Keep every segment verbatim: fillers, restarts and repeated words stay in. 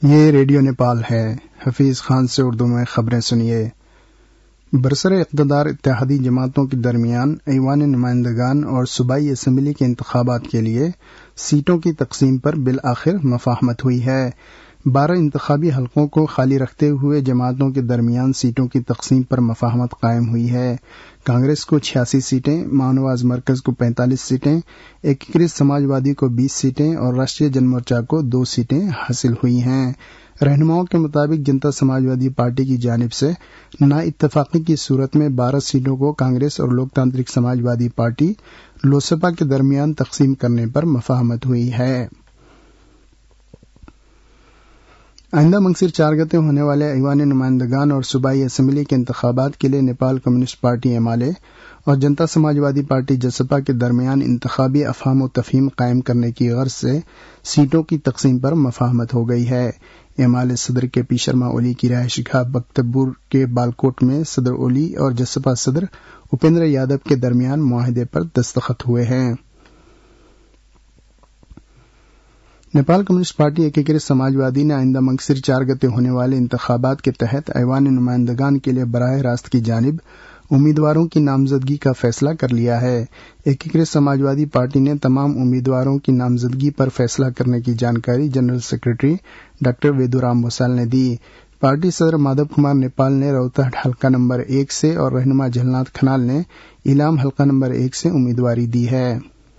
یہ ریڈیو نیپال ہے۔ حفیظ خان سے اردو میں خبریں سنیے۔ برسر اقتدار اتحادی جماعتوں کے درمیان ایوان نمائندگان اور صوبائی اسمبلی کے انتخابات کے لیے سیٹوں کی تقسیم پر بالآخر مفاہمت ہوئی ہے۔ بارہ انتخابی حلقوں کو خالی رکھتے ہوئے جماعتوں کے درمیان سیٹوں کی تقسیم پر مفاہمت قائم ہوئی ہے۔ کانگریس کو چھیاسی سیٹیں، مانواز مرکز کو پینتالیس سیٹیں، ایکیکرت سماج وادی کو بیس سیٹیں اور راشٹریہ جن مورچہ کو دو سیٹیں حاصل ہوئی ہیں۔ رہنماؤں کے مطابق جنتا سماج وادی پارٹی کی جانب سے نا اتفاقی کی صورت میں بارہ سیٹوں کو کانگریس اور لوک تانترک سماج وادی پارٹی لوسپا کے درمیان تقسیم کرنے پر مفاہمت ہوئی ہے۔ آئندہ منگسر چار گتے ہونے والے ایوان نمائندگان اور صوبائی اسمبلی کے انتخابات کے لیے Nepal communist party M L A اور جنتا سماج وادی پارٹی جسپا کے درمیان انتخابی افہام و تفہیم قائم کرنے کی غرض سے سیٹوں کی تقسیم پر مفاہمت ہو گئی ہے۔ ایم ایل اے صدر کے پی شرما اولی کی رہائش گاہ بختپور کے بالکوٹ میں صدر اولی اور جسپا صدر اپیندر یادو کے درمیان معاہدے پر دستخط ہوئے ہیں۔ نیپال کمیونسٹ پارٹی ایکیکرت سماج وادی نے آئندہ منگسر چار گتے ہونے والے انتخابات کے تحت ایوان نمائندگان کے لیے براہ راست کی جانب امیدواروں کی نامزدگی کا فیصلہ کر لیا ہے۔ ایکیکرت سماج وادی پارٹی نے تمام امیدواروں کی نامزدگی پر فیصلہ کرنے کی جانکاری general secretary doctor Vedoram Vasal نے دی۔ پارٹی صدر مادھو کمار نیپال نے روہتک حلقہ نمبر ایک سے اور رہنما جھلناتھ کھنال نے ایلام حلقہ نمبر ایک سے امیدواری دی ہے۔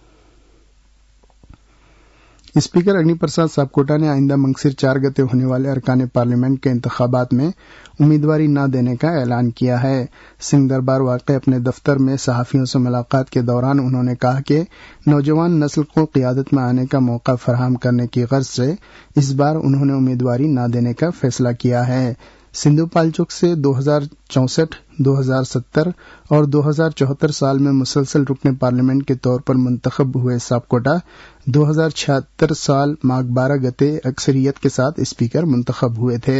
اسپیکر اگنی پرساد ساپکوٹا نے آئندہ منگسر چار گتے ہونے والے ارکان پارلیمنٹ کے انتخابات میں امیدواری نہ دینے کا اعلان کیا ہے۔ سنگھ دربار واقع اپنے دفتر میں صحافیوں سے ملاقات کے دوران انہوں نے کہا کہ نوجوان نسل کو قیادت میں آنے کا موقع فراہم کرنے کی غرض سے اس بار انہوں نے امیدواری نہ دینے کا فیصلہ کیا ہے۔ سندھو پالچوک سے دو ہزار چونسٹھ دو ہزار ستر اور دو ہزار چوہتر سال میں مسلسل رکن پارلیمنٹ کے طور پر منتخب ہوئے ساپکوٹا دو ہزار چھہتر سال ماگ بارہ گتے اکثریت کے ساتھ اسپیکر منتخب ہوئے تھے۔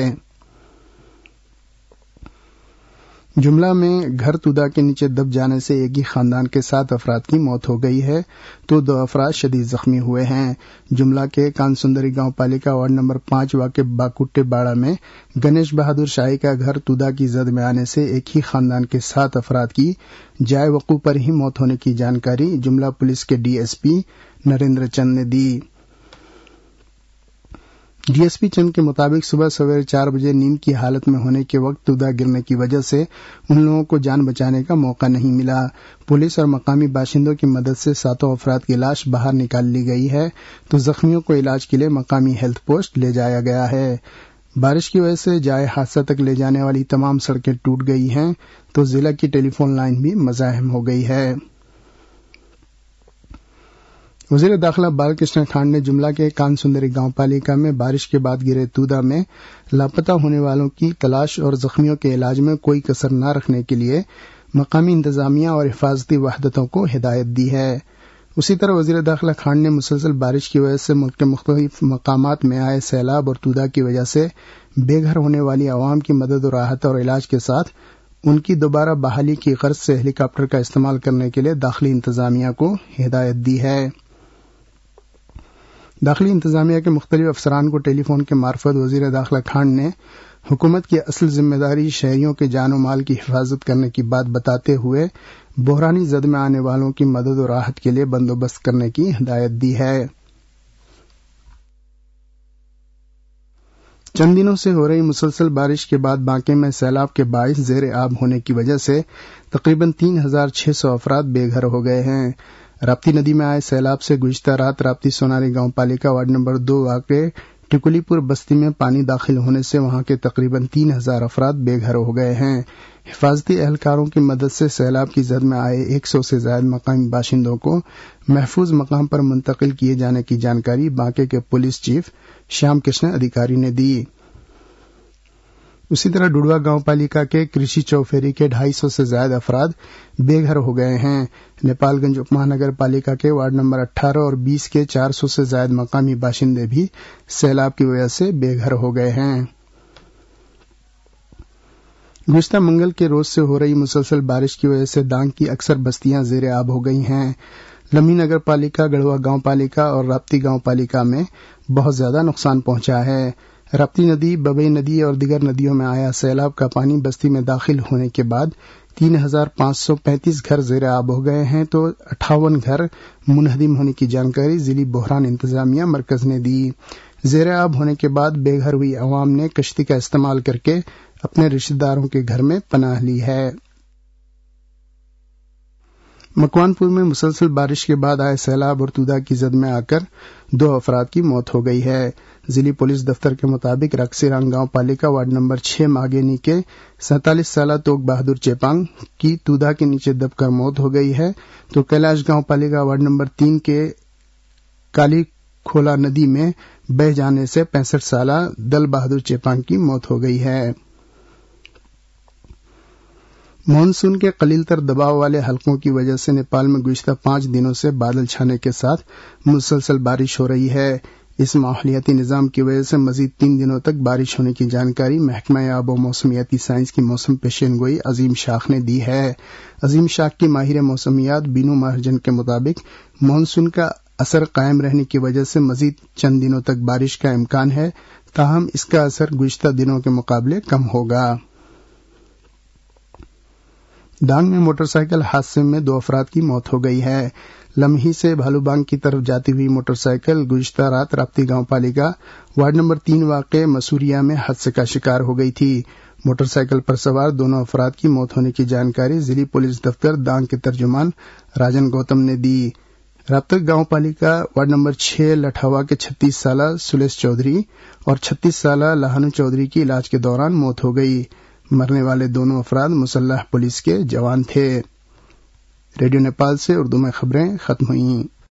جملہ میں گھر تودا کے نیچے دب جانے سے ایک ہی خاندان کے سات افراد کی موت ہو گئی ہے تو دو افراد شدید زخمی ہوئے ہیں۔ جملہ کے کانسندری گاؤں پالیکا وارڈ نمبر پانچ واقع باکوٹے باڑہ میں گنیش بہادر شاہی کا گھر تودا کی زد میں آنے سے ایک ہی خاندان کے سات افراد کی جائے وقوع پر ہی موت ہونے کی جانکاری جملہ پولیس کے ڈی ایس پی نریندر چند نے دی۔ ڈی ایس پی چند کے مطابق صبح سویرے چار بجے نیند کی حالت میں ہونے کے وقت تودا گرنے کی وجہ سے ان لوگوں کو جان بچانے کا موقع نہیں ملا۔ پولیس اور مقامی باشندوں کی مدد سے ساتوں افراد کی لاش باہر نکال لی گئی ہے تو زخمیوں کو علاج کے لیے مقامی ہیلتھ پوسٹ لے جایا گیا ہے۔ بارش کی وجہ سے جائے حادثہ تک لے جانے والی تمام سڑکیں ٹوٹ گئی ہیں تو ضلع کی ٹیلی فون لائن بھی مزاحم ہو گئی ہے۔ وزیر داخلہ بال کرشن کھانڈ نے جملہ کے کان سندری گاؤں پالیکا میں بارش کے بعد گرے تودا میں لاپتہ ہونے والوں کی تلاش اور زخمیوں کے علاج میں کوئی کسر نہ رکھنے کے لیے مقامی انتظامیہ اور حفاظتی وحدتوں کو ہدایت دی ہے۔ اسی طرح وزیر داخلہ کھانڈ نے مسلسل بارش کی وجہ سے ملک کے مختلف مقامات میں آئے سیلاب اور تودا کی وجہ سے بے گھر ہونے والی عوام کی مدد و راحت اور علاج کے ساتھ ان کی دوبارہ بحالی کی غرض سے ہیلی کاپٹر کا استعمال کرنے کے لیے داخلی انتظامیہ کو ہدایت دی ہے۔ داخلی انتظامیہ کے مختلف افسران کو ٹیلی فون کے معرفت وزیر داخلہ کھانڈ نے حکومت کی اصل ذمہ داری شہریوں کے جان و مال کی حفاظت کرنے کی بات بتاتے ہوئے بحرانی زد میں آنے والوں کی مدد و راحت کے لیے بندوبست کرنے کی ہدایت دی ہے۔ چند دنوں سے ہو رہی مسلسل بارش کے بعد بانکے میں سیلاب کے باعث زیر آب ہونے کی وجہ سے تقریباً تین ہزار چھ سو افراد بے گھر ہو گئے ہیں۔ راپتی ندی میں آئے سیلاب سے گزشتہ رات راپتی سوناری گاؤں پالیکا وارڈ نمبر دو واقع ٹکولی پور بستی میں پانی داخل ہونے سے وہاں کے تقریباً تین ہزار افراد بے گھر ہو گئے ہیں۔ حفاظتی اہلکاروں کی مدد سے سیلاب کی زد میں آئے ایک سو سے زائد مقامی باشندوں کو محفوظ مقام پر منتقل کیے جانے کی جانکاری بانکے کے پولیس چیف شیام کرشن ادھیکاری نے دی۔ اسی طرح ڈوڈوا گاؤں پالیکا کے کرشی چوفیری کے ڈھائی سو سے زائد افراد بے گھر ہو گئے ہیں۔ نیپال گنج اپ مہانگر پالیکا کے وارڈ نمبر اٹھارہ اور بیس کے چار سو سے زائد مقامی باشندے بھی سیلاب کی وجہ سے بے گھر ہو گئے ہیں۔ گزشتہ منگل کے روز سے ہو رہی مسلسل بارش کی وجہ سے ڈانگ کی اکثر بستیاں زیر آب ہو گئی ہیں۔ لمبی نگر پالیکا، گڑھوا گاؤں پالیکا اور راپتی گاؤں پالیکا میں بہت زیادہ نقصان پہنچا ہے۔ رپتی ندی، ببئی ندی اور دیگر ندیوں میں آیا سیلاب کا پانی بستی میں داخل ہونے کے بعد تین ہزار پانچ سو پینتیس گھر زیر آب ہو گئے ہیں تو اٹھاون گھر منہدم ہونے کی جانکاری ضلعی بحران انتظامیہ مرکز نے دی۔ زیر آب ہونے کے بعد بے گھر ہوئی عوام نے کشتی کا استعمال کر کے اپنے رشتہ داروں کے گھر میں پناہ لی ہے۔ مکوان پور میں مسلسل بارش کے بعد آئے سیلاب اور تودا کی زد میں آ کر دو افراد کی موت ہو گئی ہے۔ ضلعی پولیس دفتر کے مطابق رکسیرانگ گاؤں پالیکا وارڈ نمبر چھ ماگینی کے سینتالیس سالہ توک بہادر چیپانگ کی تودا کے نیچے دب کر موت ہو گئی ہے تو کیلاش گاؤں پالیکا وارڈ نمبر تین کے کالی کھولا ندی میں بہ جانے سے پینسٹھ سالہ دل بہادر چیپانگ کی موت ہو گئی ہے۔ مانسون کے قلیل تر دباؤ والے حلقوں کی وجہ سے نیپال میں گزشتہ پانچ دنوں سے بادل چھانے کے ساتھ مسلسل بارش ہو رہی ہے۔ اس ماحولیاتی نظام کی وجہ سے مزید تین دنوں تک بارش ہونے کی جانکاری محکمہ آب و موسمیاتی سائنس کی موسم پیشین گوئی عظیم شاخ نے دی ہے۔ عظیم شاخ کی ماہر موسمیات بینو مہرجن کے مطابق مانسون کا اثر قائم رہنے کی وجہ سے مزید چند دنوں تک بارش کا امکان ہے، تاہم اس کا اثر گزشتہ دنوں کے مقابلے کم ہوگا۔ ڈانگ میں موٹر سائیکل حادثے میں دو افراد کی موت ہو گئی ہے۔ لمحی سے بھالو بانگ کی طرف جاتی ہوئی موٹر سائیکل گزشتہ رات رپتی گاؤں پالیکا وارڈ نمبر تین واقع مسوریا میں حادثے کا شکار ہو گئی تھی۔ موٹر سائیکل پر سوار دونوں افراد کی موت ہونے کی جانکاری ضلعی پولیس دفتر ڈانگ کے ترجمان راجن گوتم نے دی۔ رپتک گاؤں پالیکا وارڈ نمبر چھ لٹھوا کے چھتیس سالہ سلیش چودھری اور چھتیس سالہ لہانو چودھری کی علاج کے دوران موت ہو گئی۔ مرنے والے دونوں افراد مسلح پولیس کے جوان تھے۔ ریڈیو نیپال سے اردو میں خبریں ختم ہوئیں۔